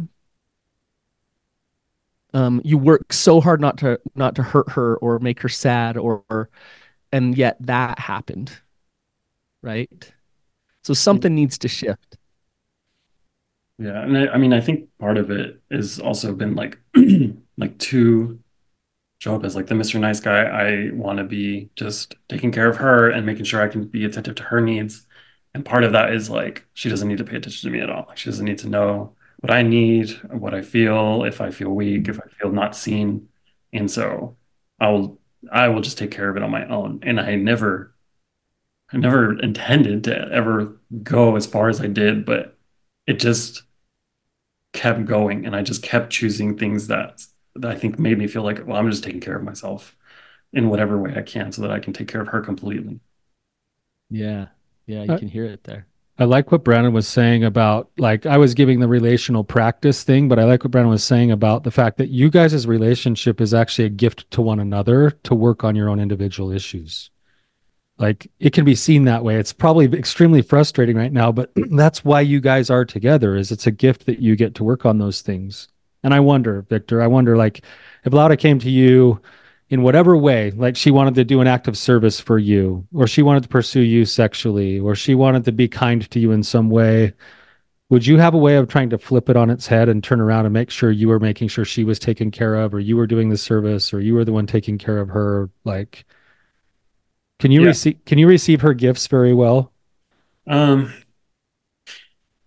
Speaker 1: Um, you work so hard not to not to hurt her or make her sad, or, or and yet that happened, right? So something needs to shift.
Speaker 3: Yeah, and I, I mean, I think part of it has also been like, like to show up as like the Mister Nice Guy. I want to be just taking care of her and making sure I can be attentive to her needs. And part of that is like, she doesn't need to pay attention to me at all. Like, she doesn't need to know what I need, what I feel, if I feel weak, if I feel not seen. And so I'll, I will just take care of it on my own. And I never, I never intended to ever go as far as I did, but it just kept going, and I just kept choosing things that, that I think made me feel like, well, I'm just taking care of myself in whatever way I can so that I can take care of her completely.
Speaker 1: Yeah. Yeah, you
Speaker 2: Uh,
Speaker 1: can hear it there.
Speaker 2: I like what Brandon was saying about, like, I was giving the relational practice thing, but I like what Brandon was saying about the fact that you guys' relationship is actually a gift to one another to work on your own individual issues. Like, it can be seen that way. It's probably extremely frustrating right now, but that's why you guys are together, is it's a gift that you get to work on those things. And I wonder, Victor, I wonder, like, if Laura came to you in whatever way, like she wanted to do an act of service for you, or she wanted to pursue you sexually, or she wanted to be kind to you in some way, would you have a way of trying to flip it on its head and turn around and make sure you were making sure she was taken care of, or you were doing the service, or you were the one taking care of her? Like, Can you
Speaker 3: Yeah.
Speaker 2: receive can you receive her gifts very well?
Speaker 3: Um,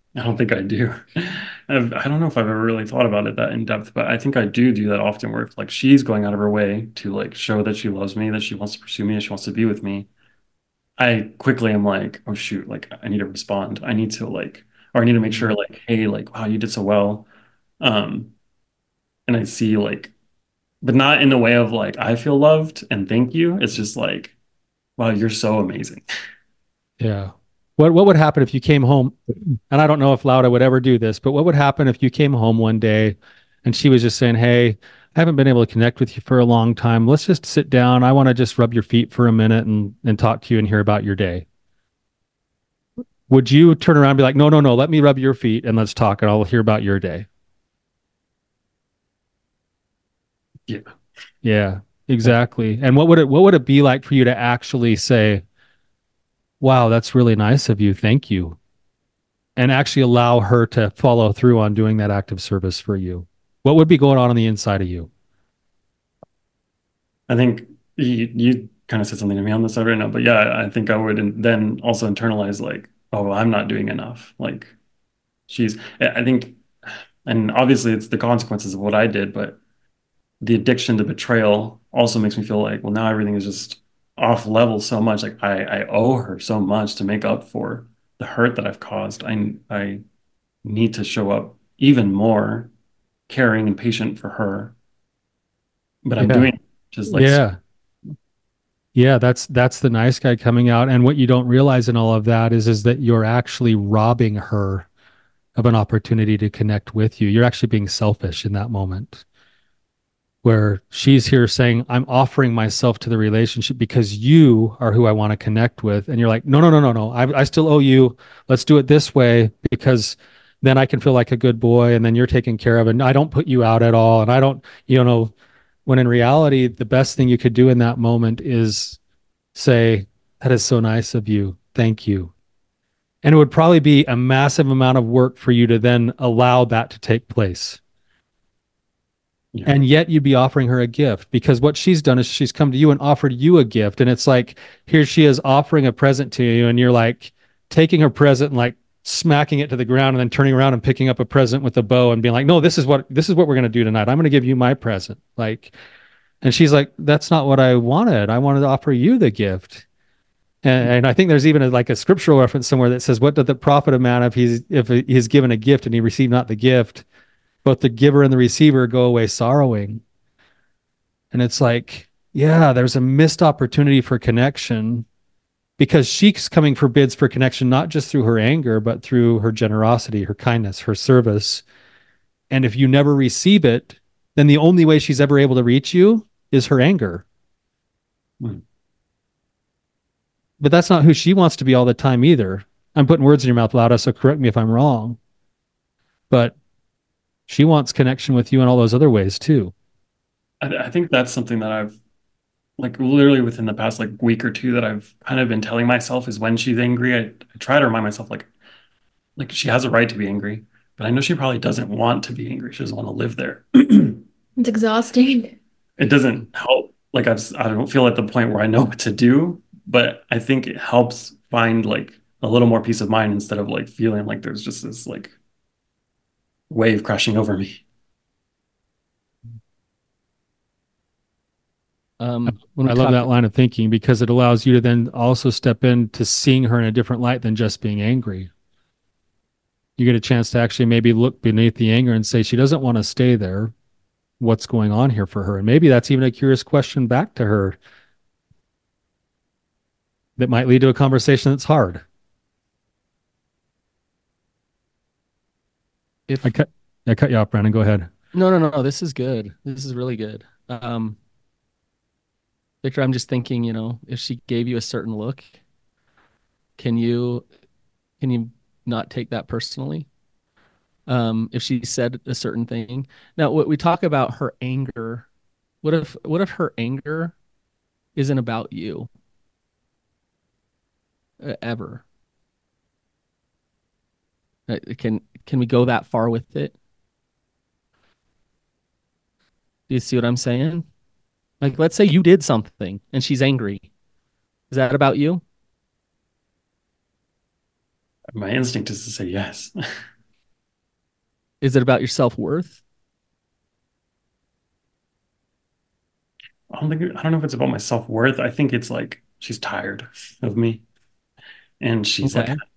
Speaker 3: I don't think I do. I've, I don't know if I've ever really thought about it that in depth, but I think I do do that often where if, like she's going out of her way to like show that she loves me, that she wants to pursue me, that she wants to be with me. I quickly am like, oh shoot, like I need to respond. I need to like, or I need to make sure like, hey, like, wow, you did so well. Um, and I see like, but not in the way of like, I feel loved and thank you. It's just like, wow, you're so amazing.
Speaker 2: Yeah. What what would happen if you came home? And I don't know if Lauda would ever do this, but what would happen if you came home one day and she was just saying, "Hey, I haven't been able to connect with you for a long time. Let's just sit down. I want to just rub your feet for a minute and and talk to you and hear about your day." Would you turn around and be like, "No, no, no, let me rub your feet and let's talk and I'll hear about your day"?
Speaker 3: Yeah.
Speaker 2: Yeah, exactly. And what would it what would it be like for you to actually say, "Wow, that's really nice of you. Thank you." And actually allow her to follow through on doing that act of service for you? What would be going on on the inside of you?
Speaker 3: I think you, you kind of said something to me on this side right now, but yeah, I think I would and then also internalize like, oh, well, I'm not doing enough. Like she's, I think, and obviously it's the consequences of what I did, but the addiction to betrayal also makes me feel like, well, now everything is just off level so much. Like I, I owe her so much to make up for the hurt that I've caused. I, I need to show up even more caring and patient for her, but I'm
Speaker 2: Yeah.
Speaker 3: doing just like,
Speaker 2: Yeah. Yeah, that's that's the nice guy coming out. And what you don't realize in all of that is is that you're actually robbing her of an opportunity to connect with you. You're actually being selfish in that moment where she's here saying, "I'm offering myself to the relationship because you are who I want to connect with." And you're like, "No, no, no, no, no. I, I still owe you. Let's do it this way because then I can feel like a good boy and then you're taken care of. And I don't put you out at all. And I don't, you know," when in reality, the best thing you could do in that moment is say, "That is so nice of you. Thank you." And it would probably be a massive amount of work for you to then allow that to take place.
Speaker 3: yeah.
Speaker 2: And yet you'd be offering her a gift because what she's done is she's come to you and offered you a gift. And it's like, here she is offering a present to you. And you're like taking her present and like smacking it to the ground and then turning around and picking up a present with a bow and being like, "No, this is what, this is what we're going to do tonight. I'm going to give you my present." Like, and she's like, "That's not what I wanted. I wanted to offer you the gift." And, and I think there's even a, like a scriptural reference somewhere that says, "What doth the profit a man if he's if he's given a gift and he received not the gift? Both the giver and the receiver go away sorrowing." And it's like, yeah, there's a missed opportunity for connection because she's coming for bids for connection, not just through her anger, but through her generosity, her kindness, her service. And if you never receive it, then the only way she's ever able to reach you is her anger.
Speaker 3: Hmm.
Speaker 2: But that's not who she wants to be all the time either. I'm putting words in your mouth, Lauda, so correct me if I'm wrong. But she wants connection with you in all those other ways too.
Speaker 3: I, I think that's something that I've like literally within the past like week or two that I've kind of been telling myself is when she's angry, I, I try to remind myself like like she has a right to be angry, but I know she probably doesn't want to be angry. She doesn't want to live there.
Speaker 4: It's exhausting.
Speaker 3: It doesn't help. Like I've I don't feel at the point where I know what to do, but I think it helps find like a little more peace of mind instead of like feeling like there's just this like wave crashing over me.
Speaker 1: Um, when
Speaker 2: I
Speaker 1: we
Speaker 2: love
Speaker 1: talk,
Speaker 2: that line of thinking because it allows you to then also step into seeing her in a different light than just being angry. You get a chance to actually maybe look beneath the anger and say, she doesn't want to stay there. What's going on here for her? And maybe that's even a curious question back to her that might lead to a conversation that's hard.
Speaker 1: if
Speaker 2: I cut, I cut you off, Brandon. Go ahead.
Speaker 1: no, no, no, no, this is good. This is really good. Um, Victor, I'm just thinking, you know, if she gave you a certain look, can you can you not take that personally? Um, if she said a certain thing. Now, what we talk about her anger, what if what if her anger isn't about you uh, ever? Uh, Can can we go that far with it? Do you see what I'm saying? Like, let's say you did something and she's angry. Is that about you?
Speaker 3: My instinct is to say yes.
Speaker 1: Is it about your self-worth?
Speaker 3: I don't think I don't know if it's about my self-worth. I think it's like she's tired of me and she's like,
Speaker 1: Okay.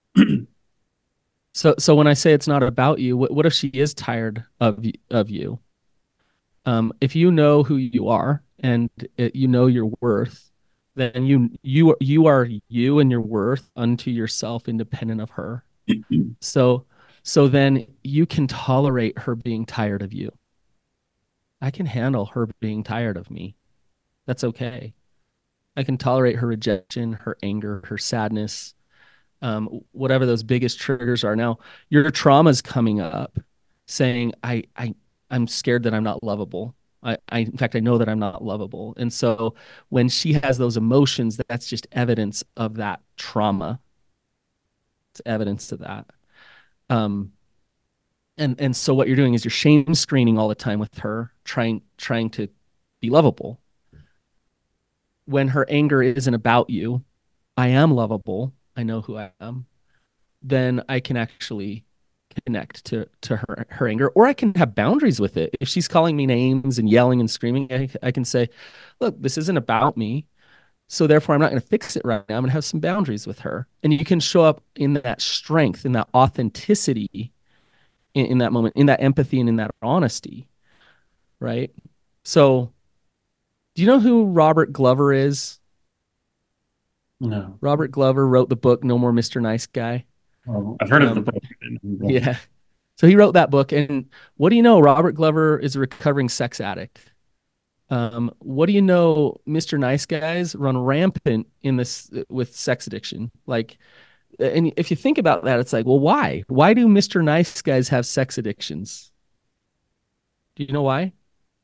Speaker 1: So so when I say it's not about you, what, what if she is tired of y- of you? Um, if you know who you are and it, you know your worth, then you you you are you and your worth unto yourself, independent of her. So so then you can tolerate her being tired of you. I can handle her being tired of me. That's okay. I can tolerate her rejection, her anger, her sadness, um, whatever those biggest triggers are. Now, your trauma's coming up, saying, "I, I, I'm scared that I'm not lovable. I, I, in fact, I know that I'm not lovable." And so, when she has those emotions, that's just evidence of that trauma. It's evidence of that. Um, and and so, what you're doing is you're shame screening all the time with her, trying trying to be lovable. When her anger isn't about you, I am lovable. I know who I am. Then I can actually connect to to her her anger, or I can have boundaries with it. If she's calling me names and yelling and screaming, I, I can say, "Look, this isn't about me. So therefore, I'm not going to fix it right now. I'm going to have some boundaries with her." And you can show up in that strength, in that authenticity, in, in that moment, in that empathy, and in that honesty, right? So, do you know who Robert Glover is?
Speaker 3: no.
Speaker 1: Robert Glover wrote the book No More Mister Nice Guy.
Speaker 3: Oh, I've heard of the
Speaker 1: Um,
Speaker 3: book. I didn't know who wrote it.
Speaker 1: yeah. So he wrote that book. And what do you know? Robert Glover is a recovering sex addict. Um, what do you know? Mister Nice Guys run rampant in this with sex addiction. Like, and if you think about that, it's like, well, why? Why do Mister Nice Guys have sex addictions? Do you know why?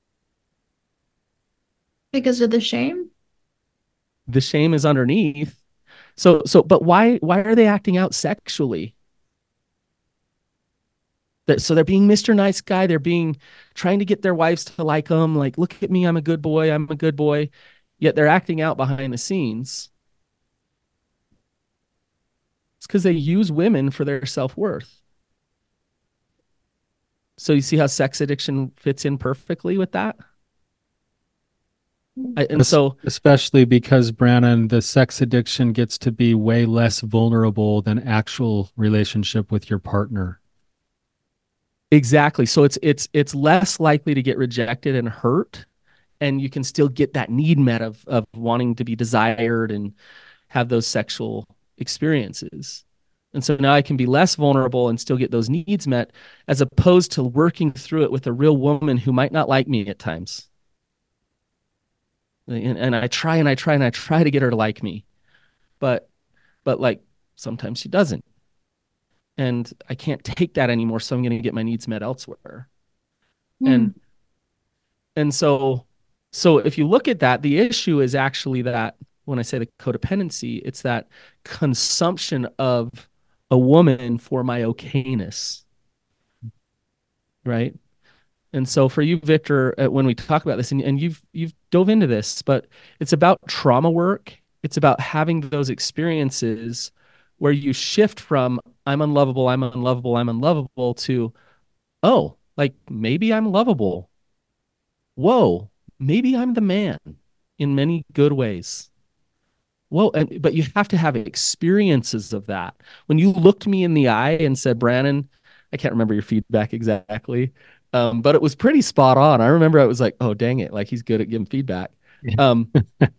Speaker 4: Because of the shame?
Speaker 1: The shame is underneath. So, so, but why? Why are they acting out sexually? That so they're being Mister Nice Guy. They're being trying to get their wives to like them. Like, look at me, I'm a good boy. I'm a good boy. Yet they're acting out behind the scenes. It's because they use women for their self worth. So you see how sex addiction fits in perfectly with that. I, and
Speaker 2: Es-
Speaker 1: so
Speaker 2: Especially because, Brannon, the sex addiction gets to be way less vulnerable than actual relationship with your partner.
Speaker 1: exactly. So it's it's it's less likely to get rejected and hurt, and you can still get that need met of of wanting to be desired and have those sexual experiences. And so now I can be less vulnerable and still get those needs met, as opposed to working through it with a real woman who might not like me at times. And, and I try and I try and I try to get her to like me, but but like sometimes she doesn't, and I can't take that anymore. So I'm going to get my needs met elsewhere.
Speaker 4: Hmm.
Speaker 1: And and so so if you look at that, the issue is actually that when I say the codependency, it's that consumption of a woman for my okayness, right? And so for you, Victor, uh, when we talk about this, and, and you've you've dove into this, but it's about trauma work. It's about having those experiences where you shift from I'm unlovable, I'm unlovable, I'm unlovable to, oh, like maybe I'm lovable. Whoa, maybe I'm the man in many good ways. Well, and, but you have to have experiences of that. When you looked me in the eye and said, Brannon, I can't remember your feedback exactly, um, but it was pretty spot on. I remember I was like, oh, dang it. Like he's good at giving feedback. Um,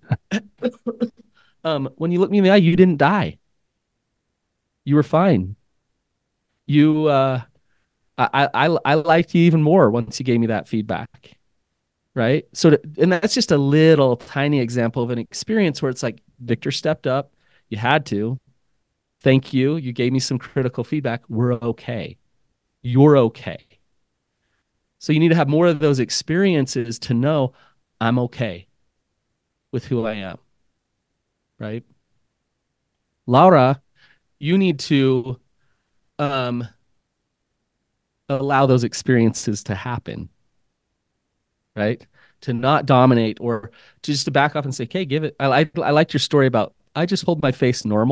Speaker 1: um, when you looked me in the eye, you didn't die. You were fine. You, uh, I, I, I liked you even more once you gave me that feedback. Right. So, to, and that's just a little tiny example of an experience where it's like Victor stepped up. You had to. Thank you. You gave me some critical feedback. We're okay. You're okay. So you need to have more of those experiences to know I'm okay with who I am. Right. Laura, you need to um, allow those experiences to happen. Right. To not dominate, or to just to back off and say, okay, give it. I, I, I liked your story about I just hold my face normal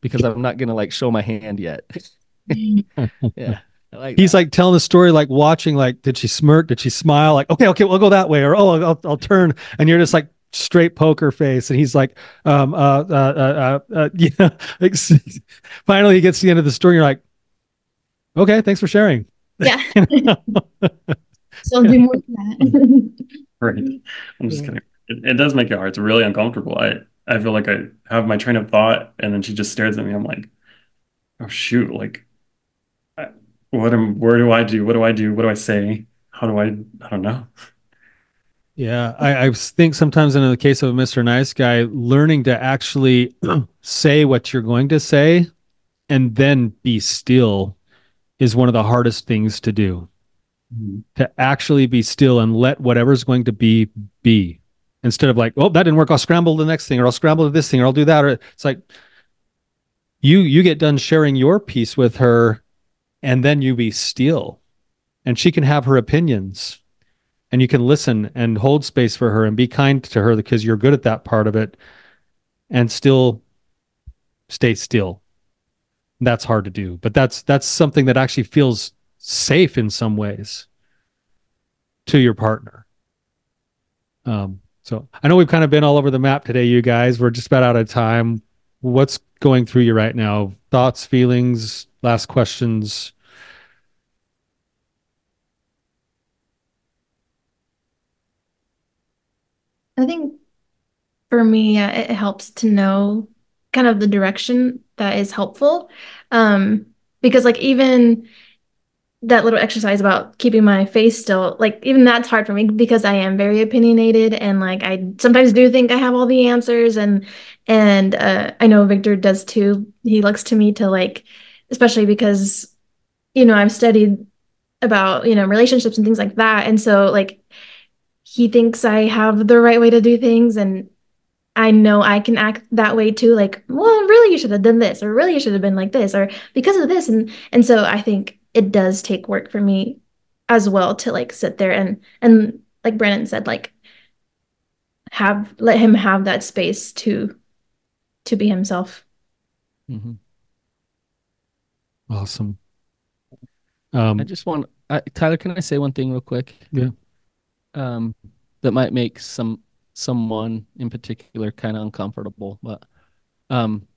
Speaker 1: because I'm not gonna like show my hand yet. Yeah, I like
Speaker 2: He's
Speaker 1: that.
Speaker 2: like telling the story, like watching, like, did she smirk? Did she smile? Like, okay, okay, we'll go that way. Or, oh, I'll, I'll turn. And you're just like straight poker face. And he's like, um, uh, uh, uh, uh, uh yeah. Like, finally, he gets to the end of the story. You're like, okay, thanks for sharing.
Speaker 4: Yeah. So I'll do more of that.
Speaker 3: Right. I'm just kidding. It, it does make it hard. It's really uncomfortable. I, I feel like I have my train of thought and then she just stares at me. I'm like, oh shoot, like I, what am where do I do? What do I do? What do I say? How do I I don't know.
Speaker 2: Yeah, I, I think sometimes in the case of a Mister Nice Guy, learning to actually say what you're going to say and then be still is one of the hardest things to do.
Speaker 3: Mhm.
Speaker 2: To actually be still and let whatever's going to be be, instead of like, oh, that didn't work, I'll scramble to the next thing, or I'll scramble to this thing, or I'll do that. Or it's like you you get done sharing your piece with her, and then you be still, and she can have her opinions, and you can listen and hold space for her and be kind to her because you're good at that part of it, and still stay still. That's hard to do, but that's that's something that actually feels safe in some ways to your partner. Um, so I know we've kind of been all over the map today, you guys. We're just about out of time. What's going through you right now? Thoughts, feelings, last questions?
Speaker 4: I think for me, yeah, it helps to know kind of the direction that is helpful. Um, because like even that little exercise about keeping my face still, like even that's hard for me because I am very opinionated and like I sometimes do think I have all the answers and and uh, I know Victor does too. He looks to me to like, especially because you know I've studied about you know relationships and things like that, and so like he thinks I have the right way to do things and I know I can act that way too, like, well, really you should have done this, or really you should have been like this, or because of this. And and so I think it does take work for me as well to like sit there and and like Brandon said, like have let him have that space to to be himself.
Speaker 1: Mm-hmm.
Speaker 2: Awesome.
Speaker 1: I
Speaker 2: Um,
Speaker 1: just want I, Tyler, can I say one thing real quick?
Speaker 2: Yeah.
Speaker 1: Um, that might make some someone in particular kind of uncomfortable, but um,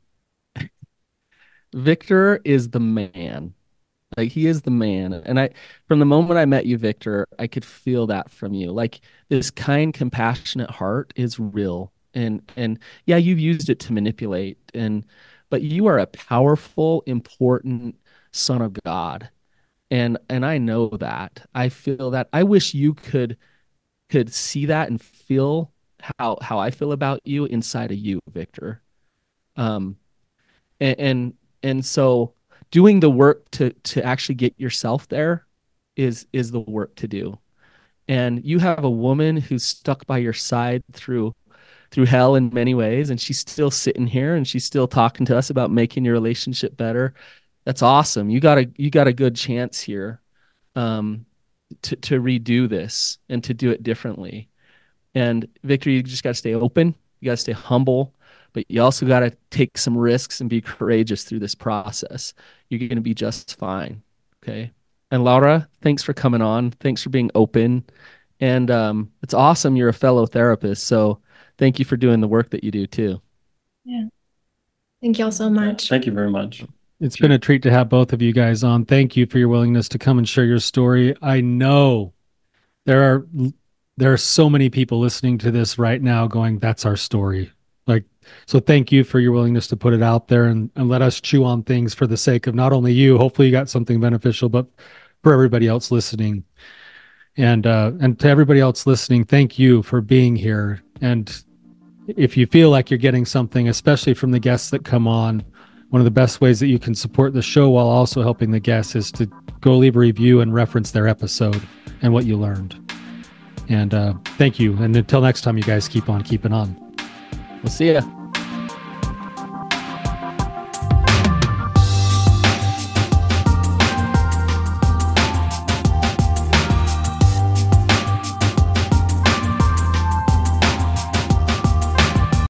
Speaker 1: Victor is the man. Like he is the man. And I from the moment I met you, Victor, I could feel that from you. Like this kind, compassionate heart is real. And and yeah, you've used it to manipulate and but you are a powerful, important son of God. And and I know that. I feel that. I wish you could could see that and feel how how I feel about you inside of you, Victor. Um and and, and so doing the work to to actually get yourself there is is the work to do. And you have a woman who's stuck by your side through through hell in many ways, and she's still sitting here and she's still talking to us about making your relationship better. That's awesome. You got a you got a good chance here um, to to redo this and to do it differently. And Victor, you just got to stay open. You got to stay humble, but you also got to take some risks and be courageous through this process. You're going to be just fine. Okay. And Laura, thanks for coming on. Thanks for being open. And um, it's awesome you're a fellow therapist. So thank you for doing the work that you do too.
Speaker 4: Yeah. Thank you all so much.
Speaker 3: Thank you very much.
Speaker 2: It's been a treat to have both of you guys on. Thank you for your willingness to come and share your story. I know there are there are so many people listening to this right now going, that's our story. Like, so thank you for your willingness to put it out there and, and let us chew on things for the sake of not only you, hopefully you got something beneficial, but for everybody else listening. And uh, and to everybody else listening, thank you for being here. And if you feel like you're getting something, especially from the guests that come on, one of the best ways that you can support the show while also helping the guests is to go leave a review and reference their episode and what you learned. And uh, thank you. And until next time, you guys keep on keeping on.
Speaker 1: We'll see ya.